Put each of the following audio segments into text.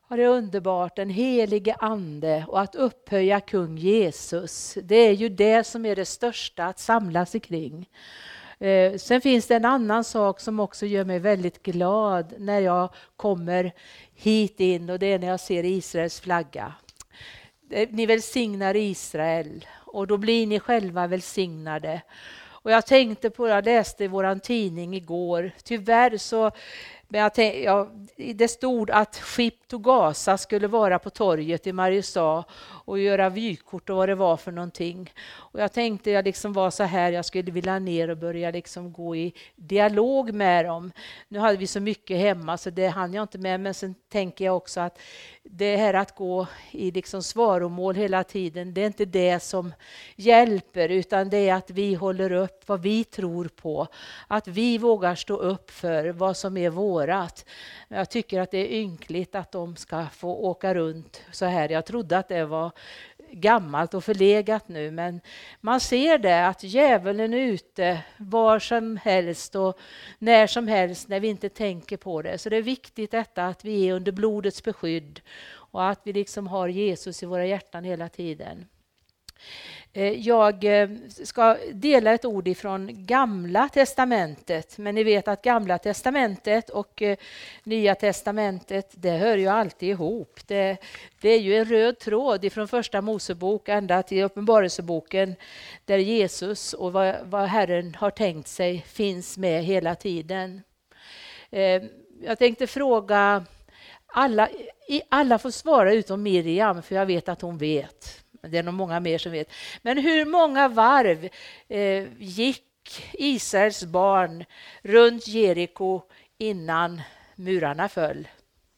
Ja, det är underbart, den helige ande och att upphöja kung Jesus. Det är ju det som är det största att samlas kring. Sen finns det en annan sak som också gör mig väldigt glad när jag kommer hit in, och det är när jag ser Israels flagga. Ni välsignar Israel och då blir ni själva välsignade. Och jag tänkte på, jag läste i våran tidning igår, tyvärr så, men det stod att Ship to Gaza skulle vara på torget i Mariestad och göra vykort och vad det var för någonting. Och jag tänkte jag liksom var så här, jag skulle vilja ner och börja liksom gå i dialog med dem. Nu hade vi så mycket hemma så det hann jag inte med, men sen tänker jag också att det här att gå i liksom svaromål hela tiden, det är inte det som hjälper, utan det är att vi håller upp vad vi tror på. Att vi vågar stå upp för vad som är vårat. Jag tycker att det är ynkligt att de ska få åka runt så här. Jag trodde att det var gammalt och förlegat nu, men man ser det att djävulen är ute var som helst och när som helst när vi inte tänker på det. Så det är viktigt detta att vi är under blodets beskydd och att vi liksom har Jesus i våra hjärtan hela tiden. Jag ska dela ett ord ifrån Gamla testamentet, men ni vet att Gamla testamentet och Nya testamentet, det hör ju alltid ihop. Det är ju en röd tråd ifrån första Mosebok ända till Uppenbarelseboken, där Jesus och vad Herren har tänkt sig finns med hela tiden. Jag tänkte fråga alla får svara utom Miriam, för jag vet att hon vet. Det är nog många mer som vet. Men hur många varv gick Israels barn runt Jeriko innan murarna föll?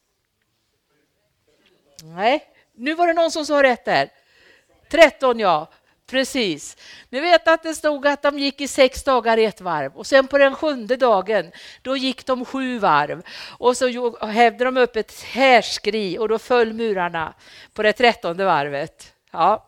Nej, nu var det någon som sa rätt där. 13, ja. Precis. Ni vet att det stod att de gick i 6 dagar i ett varv. Och sen på den 7:e dagen, då gick de 7 varv. Och så hävde de upp ett härskri och då föll murarna på det 13:e varvet. Ja.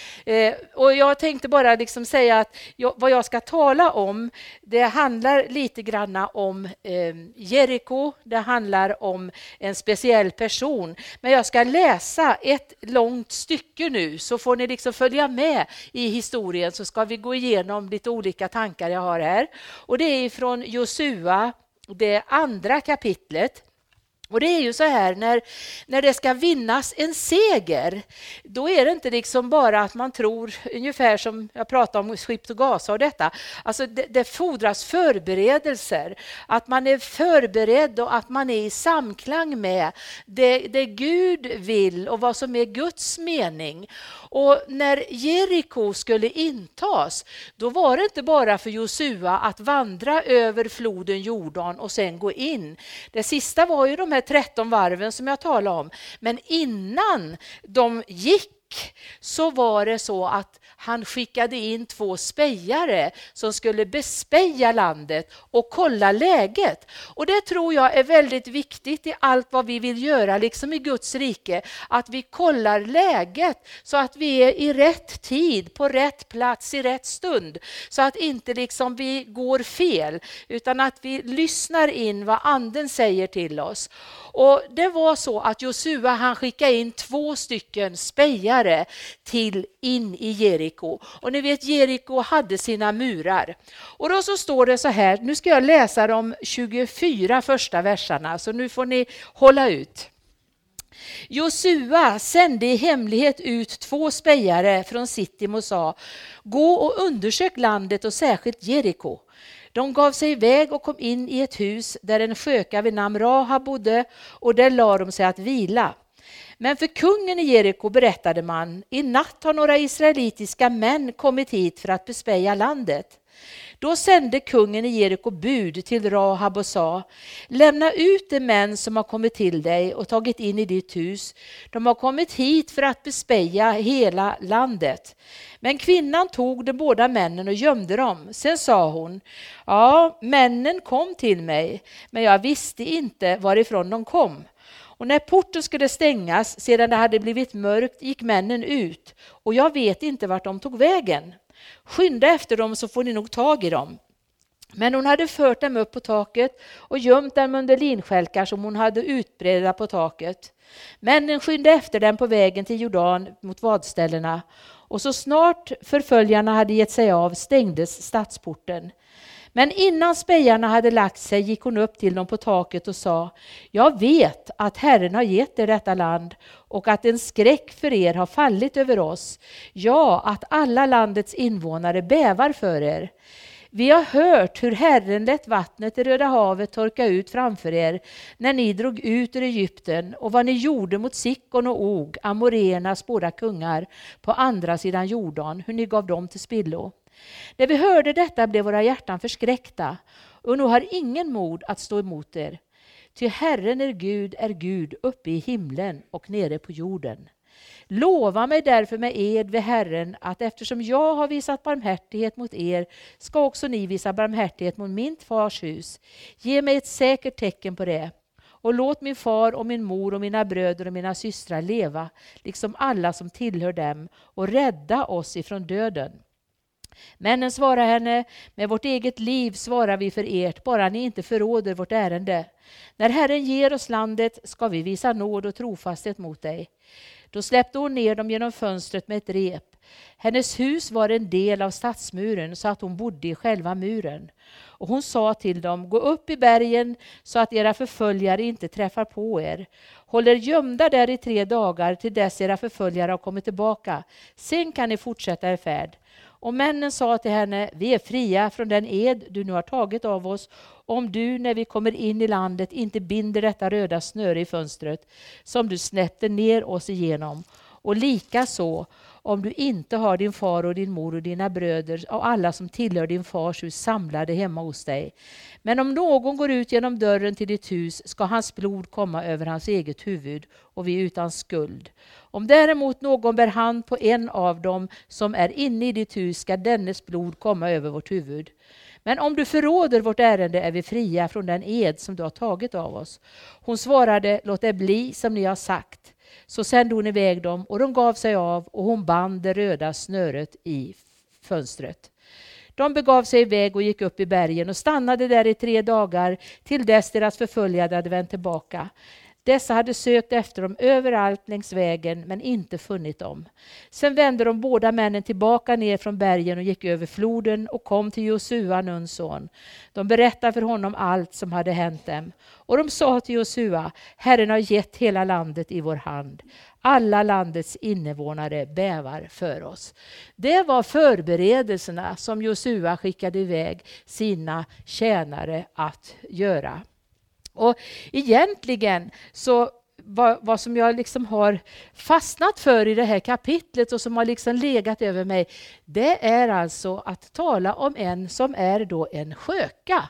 Och jag tänkte bara liksom säga att vad jag ska tala om, det handlar lite granna om Jeriko, det handlar om en speciell person. Men jag ska läsa ett långt stycke nu, så får ni liksom följa med i historien, så ska vi gå igenom lite olika tankar jag har här. Och det är från Josua, det 2:a kapitlet. Och det är ju så här, när det ska vinnas en seger, då är det inte liksom bara att man tror, ungefär som jag pratade om Ship to Gaza och detta. Alltså det fordras förberedelser, att man är förberedd och att man är i samklang med det Gud vill och vad som är Guds mening. Och när Jeriko skulle intas, då var det inte bara för Josua att vandra över floden Jordan och sen gå in. Det sista var ju de här 13 varven som jag talade om. Men innan de gick så var det så att han skickade in 2 spejare som skulle bespeja landet och kolla läget. Och det tror jag är väldigt viktigt i allt vad vi vill göra, liksom i Guds rike, att vi kollar läget så att vi är i rätt tid, på rätt plats, i rätt stund. Så att inte liksom vi går fel, utan att vi lyssnar in vad anden säger till oss. Och det var så att Josua, han skickade in 2 stycken spejare in i Jeriko. Och ni vet, Jeriko hade sina murar. Och då så står det så här, nu ska jag läsa de 24 första versarna, så nu får ni hålla ut. Josua sände i hemlighet ut 2 spejare från Sittim och sa: gå och undersök landet och särskilt Jeriko. De gav sig iväg och kom in i ett hus där en sköka vid namn Rahab bodde, och där la de sig att vila. Men för kungen i Jeriko berättade man: i natt har några israelitiska män kommit hit för att bespeja landet. Då sände kungen i Jeriko bud till Rahab och sa: lämna ut de män som har kommit till dig och tagit in i ditt hus. De har kommit hit för att bespeja hela landet. Men kvinnan tog de båda männen och gömde dem. Sen sa hon: ja, männen kom till mig, men jag visste inte varifrån de kom. Och när porten skulle stängas, sedan det hade blivit mörkt, gick männen ut, och jag vet inte vart de tog vägen. Skynda efter dem så får ni nog tag i dem. Men hon hade fört dem upp på taket och gömt dem under linskälkar som hon hade utbredda på taket. Männen skynde efter dem på vägen till Jordan mot vadställena, och så snart förföljarna hade gett sig av stängdes stadsporten. Men innan spejarna hade lagt sig gick hon upp till dem på taket och sa: jag vet att Herren har gett er detta land och att en skräck för er har fallit över oss. Ja, att alla landets invånare bävar för er. Vi har hört hur Herren lät vattnet i Röda havet torka ut framför er när ni drog ut ur Egypten, och vad ni gjorde mot Sikon och Og, Amoreernas båda kungar, på andra sidan Jordan, hur ni gav dem till spillo. När vi hörde detta blev våra hjärtan förskräckta, och nu har ingen mod att stå emot er. Ty Herren är Gud uppe i himlen och nere på jorden. Lova mig därför med ed vid Herren att eftersom jag har visat barmhärtighet mot er ska också ni visa barmhärtighet mot min fars hus. Ge mig ett säkert tecken på det. Och låt min far och min mor och mina bröder och mina systrar leva, liksom alla som tillhör dem, och rädda oss ifrån döden. Männen svarade henne: med vårt eget liv svarar vi för ert, bara ni inte förråder vårt ärende. När Herren ger oss landet ska vi visa nåd och trofasthet mot dig. Då släppte hon ner dem genom fönstret med ett rep. Hennes hus var en del av stadsmuren så att hon bodde i själva muren. Och hon sa till dem: gå upp i bergen så att era förföljare inte träffar på er. Håll er gömda där i 3 dagar till dess era förföljare har kommit tillbaka. Sen kan ni fortsätta er färd. Och männen sa till henne: vi är fria från den ed du nu har tagit av oss, om du när vi kommer in i landet inte binder detta röda snöre i fönstret som du snätter ner oss igenom. Och lika så om du inte har din far och din mor och dina bröder och alla som tillhör din fars hus samlade hemma hos dig. Men om någon går ut genom dörren till ditt hus ska hans blod komma över hans eget huvud, och vi är utan skuld. Om däremot någon bär hand på en av dem som är inne i ditt hus ska dennes blod komma över vårt huvud. Men om du förråder vårt ärende är vi fria från den ed som du har tagit av oss. Hon svarade: låt det bli som ni har sagt. Så sände hon iväg dem, och de gav sig av, och hon band det röda snöret i fönstret. De begav sig iväg och gick upp i bergen och stannade där i 3 dagar till dess deras förföljare hade vänt tillbaka. Dessa hade sökt efter dem överallt längs vägen men inte funnit dem. Sen vände de båda männen tillbaka ner från bergen och gick över floden och kom till Josua, Nuns son. De berättade för honom allt som hade hänt dem. Och de sa till Josua: Herren har gett hela landet i vår hand. Alla landets invånare bävar för oss. Det var förberedelserna som Josua skickade iväg sina tjänare att göra. Och egentligen så vad som jag liksom har fastnat för i det här kapitlet och som har liksom legat över mig, det är alltså att tala om en som är då en sköka.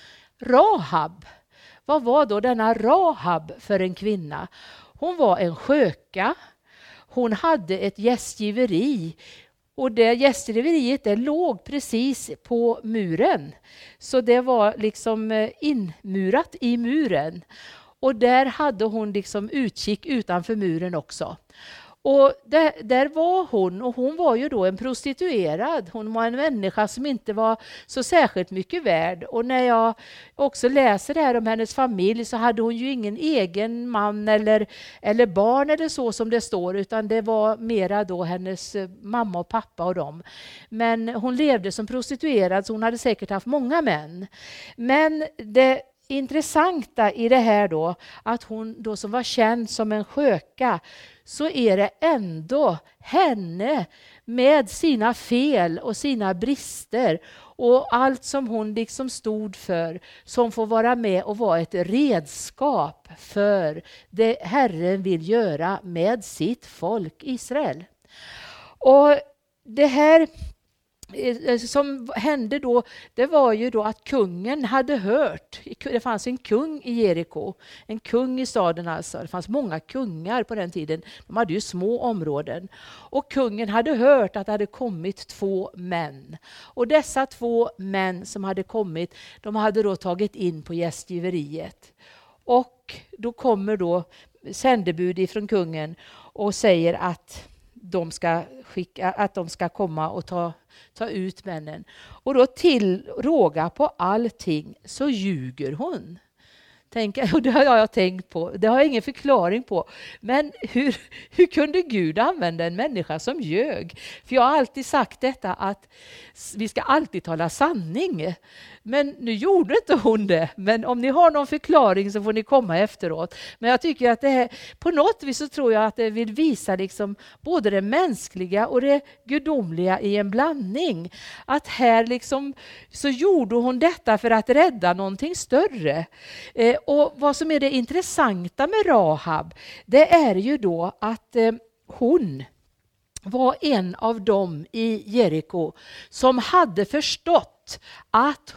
Rahab. Vad var då denna Rahab för en kvinna? Hon var en sköka. Hon hade ett gästgiveri. Och det gästgiveriet det låg precis på muren. Så det var liksom inmurat i muren. Och där hade hon liksom utkik utanför muren också. Och där var hon, och hon var ju då en prostituerad. Hon var en människa som inte var så särskilt mycket värd. Och när jag också läser det här om hennes familj så hade hon ju ingen egen man eller barn eller så som det står. Utan det var mera då hennes mamma och pappa och dem. Men hon levde som prostituerad så hon hade säkert haft många män. Men det intressanta i det här då, att hon då som var känd som en sköka, så är det ändå henne med sina fel och sina brister och allt som hon liksom stod för som får vara med och vara ett redskap för det Herren vill göra med sitt folk Israel. Och det här som hände då, det var ju då att kungen hade hört. Det fanns en kung i Jeriko, en kung i staden alltså. Det fanns många kungar på den tiden. De hade ju små områden. Och kungen hade hört att det hade kommit 2 män. Och dessa 2 män som hade kommit, de hade då tagit in på gästgiveriet. Och då kommer då sändebud ifrån kungen och säger att de ska komma och ta ut männen. Och då till råga på allting så ljuger hon. Och det har jag tänkt på. Det har jag ingen förklaring på. Men hur kunde Gud använda en människa som ljög? För jag har alltid sagt detta att vi ska alltid tala sanning. Men nu gjorde inte hon det. Men om ni har någon förklaring så får ni komma efteråt. Men jag tycker att det här, på något vis så tror jag att det vill visa liksom både det mänskliga och det gudomliga i en blandning. Att här liksom så gjorde hon detta för att rädda någonting större. Och vad som är det intressanta med Rahab, det är ju då att hon var en av dem i Jeriko som hade förstått att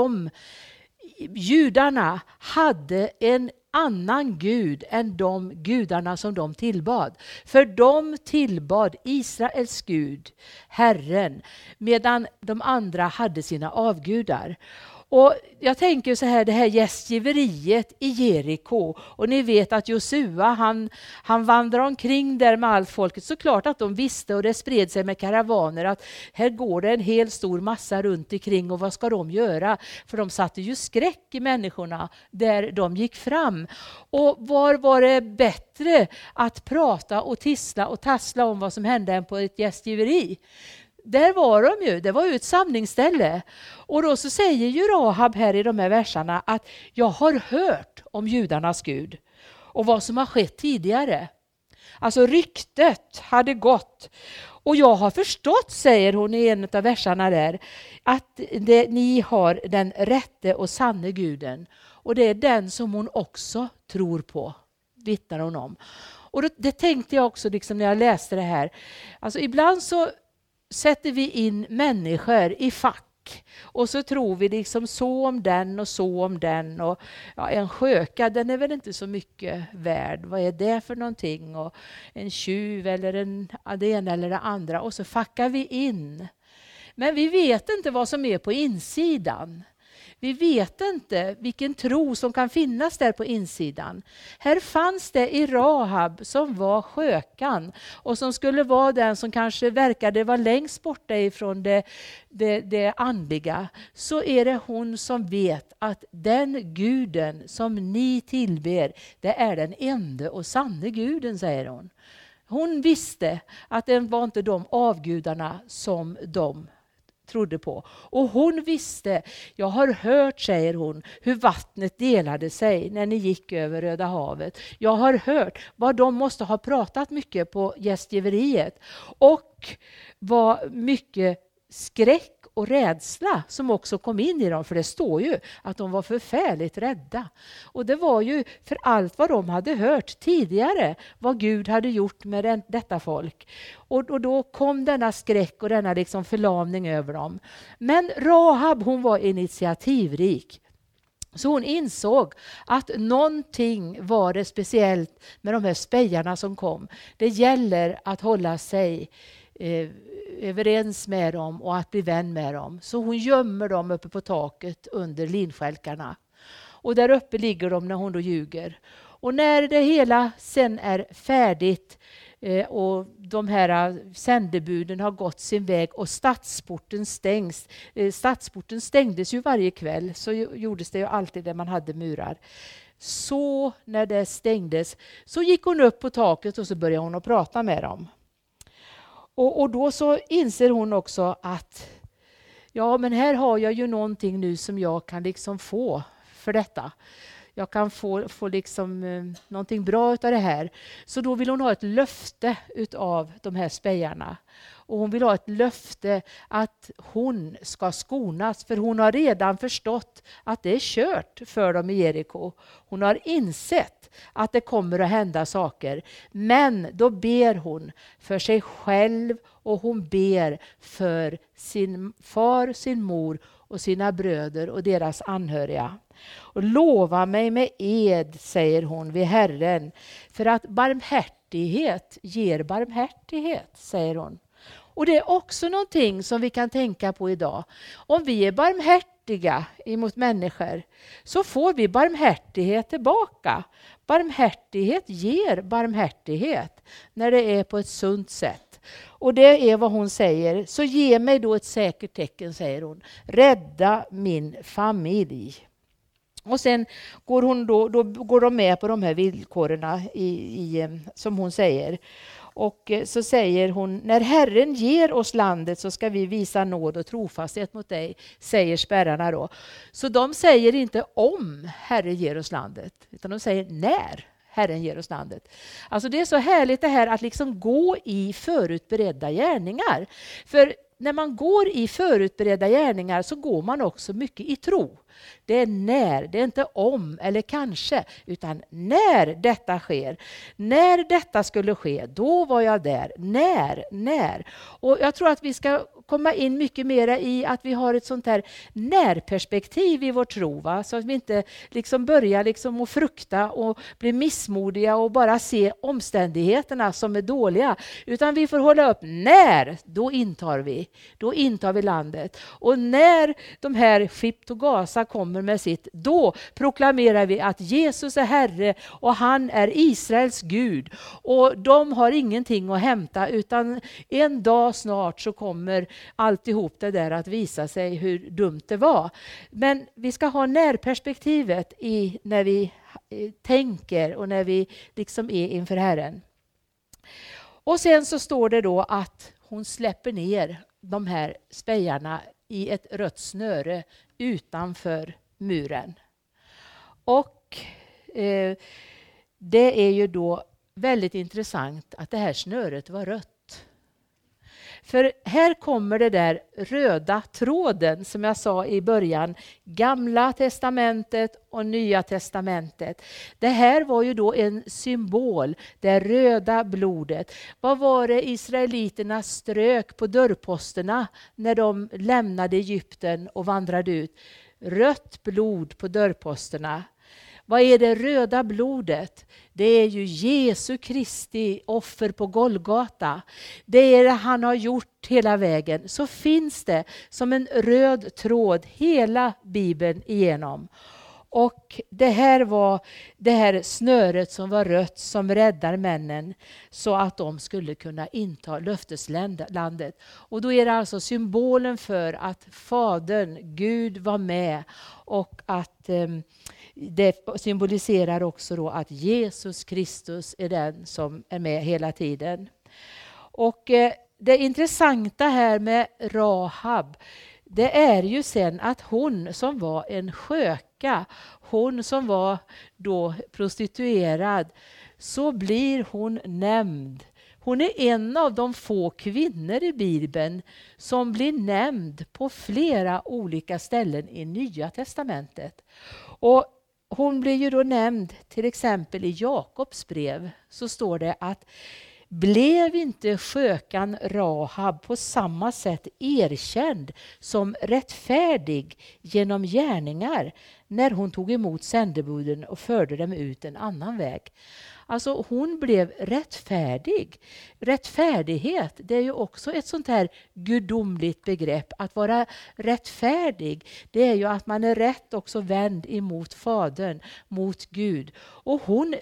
judarna hade en annan gud än de gudarna som de tillbad. För de tillbad Israels Gud, Herren, medan de andra hade sina avgudar. Och jag tänker så här, det här gästgiveriet i Jeriko, och ni vet att Josua han vandrar omkring där med allt folket. Så klart att de visste, och det spred sig med karavaner, att här går det en hel stor massa runt omkring, och vad ska de göra? För de satte ju skräck i människorna där de gick fram. Och var det bättre att prata och tissla och tassla om vad som hände än på ett gästgiveri? Där var de ju, det var ju ett samlingsställe. Och då så säger ju Rahab här i de här verserna att jag har hört om judarnas Gud och vad som har skett tidigare. Alltså ryktet hade gått. Och jag har förstått, säger hon i en av verserna där, att ni har den rätte och sanne guden. Och det är den som hon också tror på, vittnar hon om. Och det tänkte jag också liksom när jag läste det här. Alltså ibland så sätter vi in människor i fack och så tror vi liksom så om den och så om den. Och ja, en sköka, den är väl inte så mycket värd. Vad är det för någonting? Och en tjuv eller det ena eller det andra. Och så fackar vi in. Men vi vet inte vad som är på insidan. Vi vet inte vilken tro som kan finnas där på insidan. Här fanns det i Rahab som var skökan och som skulle vara den som kanske verkade vara längst borta ifrån det andliga. Så är det hon som vet att den guden som ni tillber, det är den enda och sanne guden, säger hon. Hon visste att det var inte de avgudarna som de trodde på. Och hon visste, jag har hört, säger hon, hur vattnet delade sig när ni gick över Röda havet. Jag har hört vad de måste ha pratat mycket på gästgiveriet. Och vad mycket skräck och rädsla som också kom in i dem. För det står ju att de var förfärligt rädda. Och det var ju för allt vad de hade hört tidigare. Vad Gud hade gjort med detta folk. Och då kom denna skräck och denna liksom förlamning över dem. Men Rahab, hon var initiativrik. Så hon insåg att någonting var det speciellt med de här spejarna som kom. Det gäller att hålla sig överens med dem och att bli vän med dem. Så hon gömmer dem uppe på taket under linskälkarna. Och där uppe ligger de när hon då ljuger. Och när det hela sen är färdigt och de här sändebuden har gått sin väg och stadsporten stängs. Stadsporten stängdes ju varje kväll, så gjordes det ju alltid där man hade murar. Så när det stängdes så gick hon upp på taket och så började hon att prata med dem. Och då så inser hon också att ja, men här har jag ju någonting nu som jag kan liksom få för detta. Jag kan få liksom någonting bra utav det här. Så då vill hon ha ett löfte utav de här spejarna. Och hon vill ha ett löfte att hon ska skonas. För hon har redan förstått att det är kört för dem i Jeriko. Hon har insett att det kommer att hända saker. Men då ber hon för sig själv och hon ber för sin far, sin mor och sina bröder och deras anhöriga. Och lova mig med ed, säger hon, vid Herren. För att barmhärtighet ger barmhärtighet, säger hon. Och det är också någonting som vi kan tänka på idag. Om vi är barmhärtiga emot människor så får vi barmhärtighet tillbaka. Barmhärtighet ger barmhärtighet när det är på ett sunt sätt. Och det är vad hon säger. Så ge mig då ett säkert tecken, säger hon. Rädda min familj. Och sen går hon då går de med på de här villkoren som hon säger. Och så säger hon, när Herren ger oss landet så ska vi visa nåd och trofasthet mot dig, säger spärrarna då. Så de säger inte om Herren ger oss landet, utan de säger när Herren ger oss landet. Alltså det är så härligt det här att liksom gå i förutberedda gärningar. För när man går i förutberedda gärningar så går man också mycket i tro. Det är när, det är inte om eller kanske, utan när detta sker. När detta skulle ske, då var jag där. När. Och jag tror att vi ska komma in mycket mer i att vi har ett sånt här närperspektiv i vår tro. Va? Så att vi inte liksom börjar liksom att frukta och bli missmodiga och bara se omständigheterna som är dåliga. Utan vi får hålla upp när, då intar vi landet. Och när de här Shipt och Gaza kommer med sitt, då proklamerar vi att Jesus är Herre och han är Israels Gud. Och de har ingenting att hämta, utan en dag snart så kommer alltihop det där att visa sig hur dumt det var. Men vi ska ha närperspektivet när vi tänker och när vi liksom är inför Herren. Och sen så står det då att hon släpper ner de här spejarna i ett rött snöre utanför muren. Och det är ju då väldigt intressant att det här snöret var rött. För här kommer det där röda tråden som jag sa i början, Gamla testamentet och Nya testamentet. Det här var ju då en symbol, det röda blodet. Vad var det israeliterna strök på dörrposterna när de lämnade Egypten och vandrade ut? Rött blod på dörrposterna. Vad är det röda blodet? Det är ju Jesu Kristi offer på Golgata. Det är det han har gjort hela vägen. Så finns det som en röd tråd hela Bibeln igenom. Och det här var det här snöret som var rött som räddar männen så att de skulle kunna inta löfteslandet. Och då är det alltså symbolen för att Fadern, Gud, var med och att det symboliserar också då att Jesus Kristus är den som är med hela tiden. Och det intressanta här med Rahab, det är ju sen att hon som var en sköka, hon som var då prostituerad, så blir hon nämnd. Hon är en av de få kvinnor i Bibeln som blir nämnd på flera olika ställen i Nya testamentet. Och hon blir ju då nämnd till exempel i Jakobs brev, så står det att blev inte skökan Rahab på samma sätt erkänd som rättfärdig genom gärningar när hon tog emot sändebuden och förde dem ut en annan väg. Alltså hon blev rättfärdig. Rättfärdighet, det är ju också ett sånt här gudomligt begrepp. Att vara rättfärdig, det är ju att man är rätt också vänd emot Fadern, mot Gud. Och hon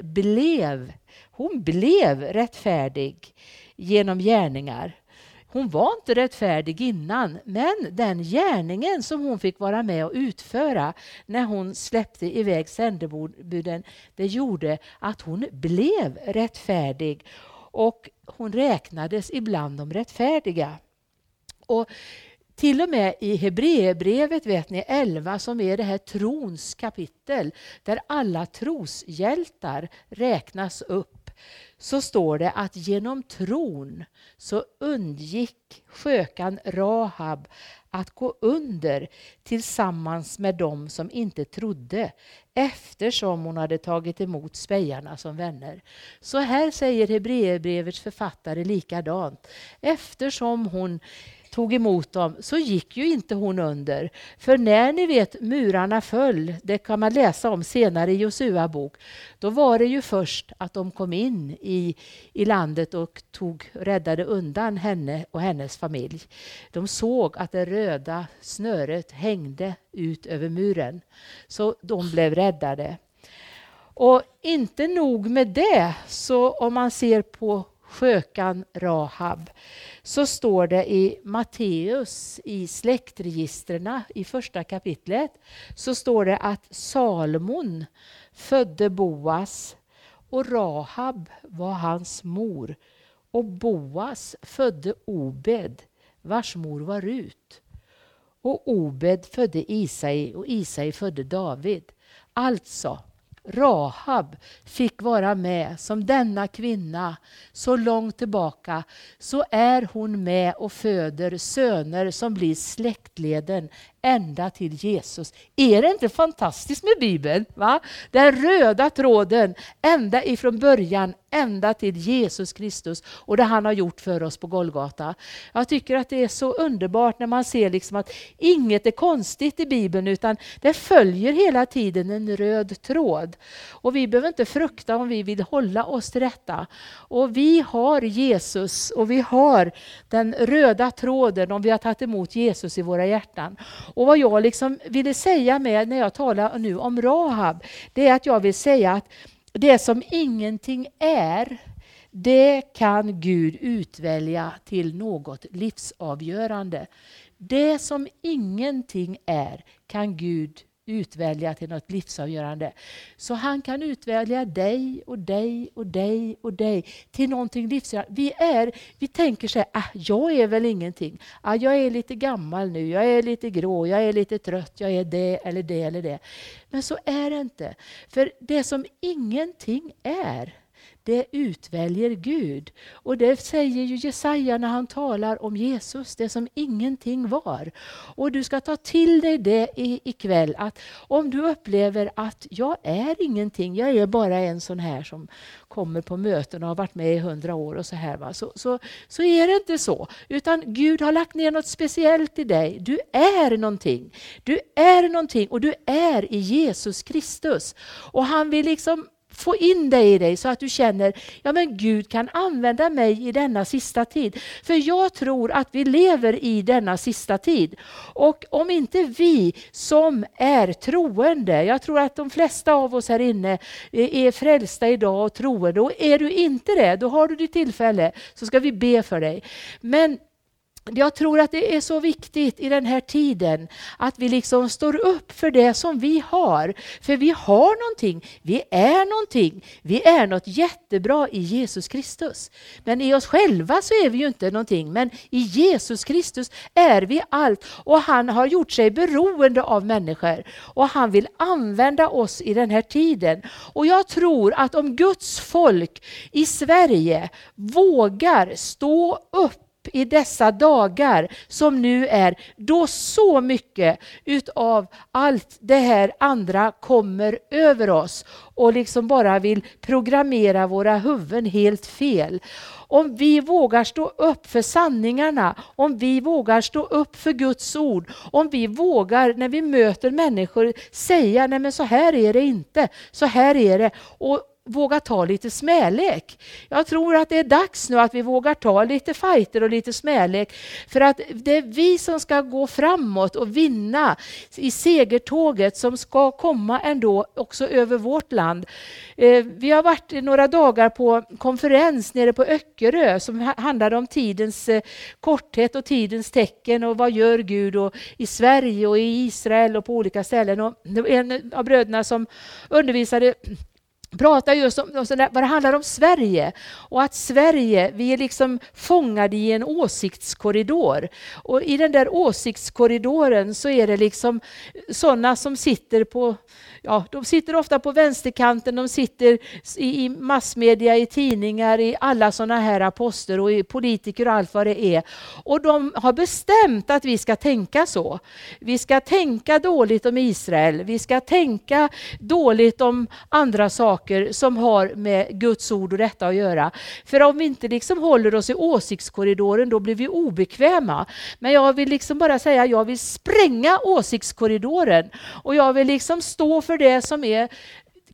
blev rättfärdig genom gärningar. Hon var inte rättfärdig innan, men den gärningen som hon fick vara med och utföra när hon släppte iväg sändebuden, det gjorde att hon blev rättfärdig och hon räknades ibland de rättfärdiga. Och till och med i Hebreerbrevet, vet ni, 11, som är det här trons kapitel, där alla troshjältar räknas upp, så står det att genom tron så undgick skökan Rahab att gå under tillsammans med dem som inte trodde, eftersom hon hade tagit emot spejarna som vänner. Så här säger Hebreerbrevets författare likadant. Eftersom hon tog emot dem så gick ju inte hon under. För när ni vet murarna föll, det kan man läsa om senare i Josua bok, då var det ju först att de kom in i landet och räddade undan henne och hennes familj. De såg att det röda snöret hängde ut över muren, så de blev räddade. Och inte nog med det, så om man ser på skökan Rahab, så står det i Matteus i släktregisterna i första kapitlet, så står det att Salmon födde Boas och Rahab var hans mor, och Boas födde Obed vars mor var Rut, och Obed födde Isai och Isai födde David. Alltså, Rahab fick vara med som denna kvinna så långt tillbaka, så är hon med och föder söner som blir släktleden ända till Jesus. Är det inte fantastiskt med Bibeln? Va? Den röda tråden ända ifrån början ända till Jesus Kristus och det han har gjort för oss på Golgata. Jag tycker att det är så underbart när man ser liksom att inget är konstigt i Bibeln, utan det följer hela tiden en röd tråd. Och vi behöver inte frukta om vi vill hålla oss till detta. Och vi har Jesus och vi har den röda tråden om vi har tagit emot Jesus i våra hjärtan. Och vad jag liksom ville säga med när jag talar nu om Rahab, det är att jag vill säga att det som ingenting är, det kan Gud utvälja till något livsavgörande. Det som ingenting är kan Gud utvälja till något livsavgörande. Så han kan utvälja dig och dig och dig och dig till någonting livsavgörande. Vi tänker så här, jag är väl ingenting. Jag är lite gammal nu, jag är lite grå, jag är lite trött, jag är det eller det eller det. Men så är det inte. För det som ingenting är, det utväljer Gud. Och det säger ju Jesaja när han talar om Jesus, det som ingenting var. Och du ska ta till dig det ikväll, att om du upplever att jag är ingenting, jag är bara en sån här som kommer på möten och har varit med i 100 år och så här, va? Så är det inte så. Utan Gud har lagt ner något speciellt i dig. Du är någonting. Du är någonting och du är i Jesus Kristus. Och han vill liksom få in dig i dig så att du känner, ja men Gud kan använda mig i denna sista tid. För jag tror att vi lever i denna sista tid. Och om inte vi som är troende, jag tror att de flesta av oss här inne är frälsta idag och troende. Och är du inte det, då har du ditt tillfälle, så ska vi be för dig. Men jag tror att det är så viktigt i den här tiden att vi liksom står upp för det som vi har. För vi har någonting, vi är något jättebra i Jesus Kristus. Men i oss själva så är vi ju inte någonting, men i Jesus Kristus är vi allt. Och han har gjort sig beroende av människor och han vill använda oss i den här tiden. Och jag tror att om Guds folk i Sverige vågar stå upp i dessa dagar som nu är, då så mycket utav allt det här andra kommer över oss och liksom bara vill programmera våra huvuden helt fel. Om vi vågar stå upp för sanningarna, om vi vågar stå upp för Guds ord, om vi vågar när vi möter människor säga, nej men så här är det inte, så här är det, och våga ta lite smälek. Jag tror att det är dags nu att vi vågar ta lite fighter och lite smälek, för att det är vi som ska gå framåt och vinna i segertåget som ska komma ändå också över vårt land. Vi har varit några dagar på konferens nere på Öckerö som handlade om tidens korthet och tidens tecken och vad gör Gud och i Sverige och i Israel och på olika ställen. Och en av bröderna som undervisade pratar just om vad det handlar om Sverige, och att Sverige, vi är liksom fångade i en åsiktskorridor, och i den där åsiktskorridoren så är det liksom sådana som sitter på, ja, de sitter ofta på vänsterkanten, de sitter i massmedia, i tidningar, i alla sådana här poster och i politiker och allt vad det är. Och de har bestämt att vi ska tänka så. Vi ska tänka dåligt om Israel, vi ska tänka dåligt om andra saker som har med Guds ord och detta att göra. För om vi inte liksom håller oss i åsiktskorridoren, då blir vi obekväma. Men jag vill liksom bara säga, jag vill spränga åsiktskorridoren och jag vill liksom stå för det som är klipp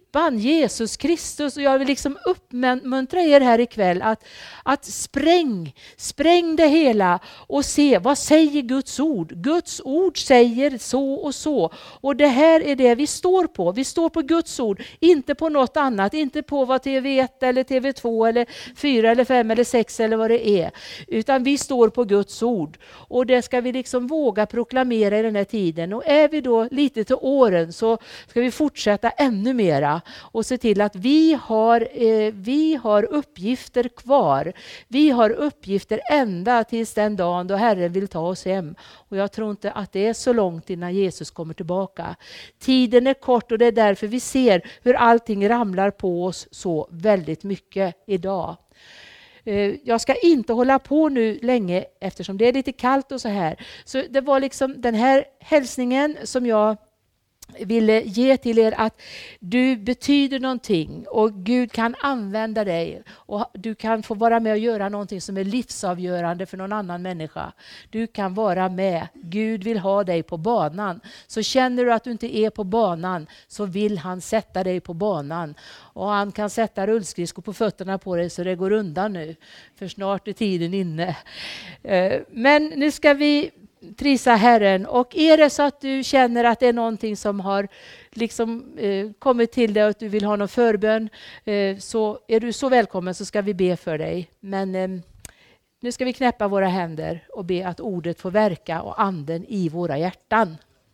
klippan Jesus Kristus. Och jag vill liksom uppmuntra er här ikväll att spräng det hela och se vad säger Guds ord. Guds ord säger så och så. Och det här är det vi står på. Vi står på Guds ord, inte på något annat. Inte på vad TV1 eller TV2 eller 4 eller 5 eller 6 eller vad det är. Utan vi står på Guds ord. Och det ska vi liksom våga proklamera i den här tiden. Och är vi då lite till åren så ska vi fortsätta ännu mera. Och se till att vi har uppgifter kvar. Vi har uppgifter ända tills den dagen då Herren vill ta oss hem. Och jag tror inte att det är så långt innan Jesus kommer tillbaka. Tiden är kort och det är därför vi ser hur allting ramlar på oss så väldigt mycket idag. Jag ska inte hålla på nu länge eftersom det är lite kallt och så här. Så det var liksom den här hälsningen som jag ville ge till er, att du betyder någonting och Gud kan använda dig och du kan få vara med och göra någonting som är livsavgörande för någon annan människa. Du kan vara med. Gud vill ha dig på banan. Så känner du att du inte är på banan så vill han sätta dig på banan. Och han kan sätta rullskridskor på fötterna på dig så det går undan nu. För snart är tiden inne. Men nu ska vi prisa Herren, och är det så att du känner att det är någonting som har liksom kommit till dig och att du vill ha någon förbön, så är du så välkommen, så ska vi be för dig. Men nu ska vi knäppa våra händer och be att ordet får verka och anden i våra hjärtan.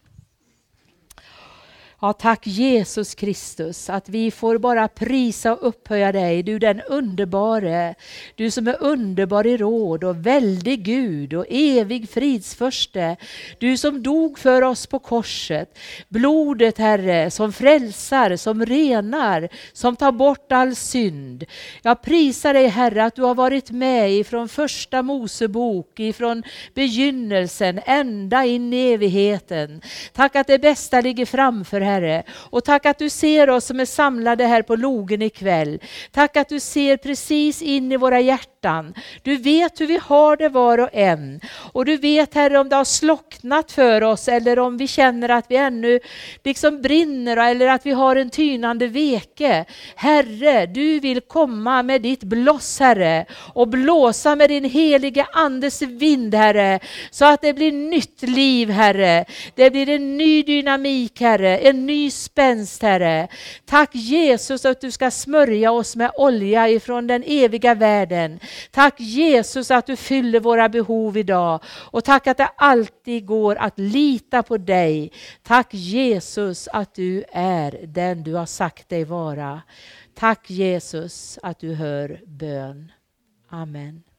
Ja, tack Jesus Kristus att vi får bara prisa och upphöja dig. Du den underbare, du som är underbar i råd och väldig Gud och evig fridsförste. Du som dog för oss på korset. Blodet Herre som frälsar, som renar, som tar bort all synd. Jag prisar dig Herre att du har varit med ifrån första Mosebok, ifrån begynnelsen ända in i evigheten. Tack att det bästa ligger framför Herre. Och tack att du ser oss som är samlade här på logen ikväll. Tack att du ser precis in i våra hjärtan. Du vet hur vi har det var och en. Och du vet Herre om det har slocknat för oss eller om vi känner att vi ännu liksom brinner eller att vi har en tynande veke. Herre, du vill komma med ditt blås Herre och blåsa med din heliga andes vind Herre, så att det blir nytt liv Herre. Det blir en ny dynamik Herre, en ny spänst Herre. Tack Jesus att du ska smörja oss med olja ifrån den eviga världen. Tack Jesus att du fyller våra behov idag. Och tack att det alltid går att lita på dig. Tack Jesus att du är den du har sagt dig vara. Tack Jesus att du hör bön. Amen.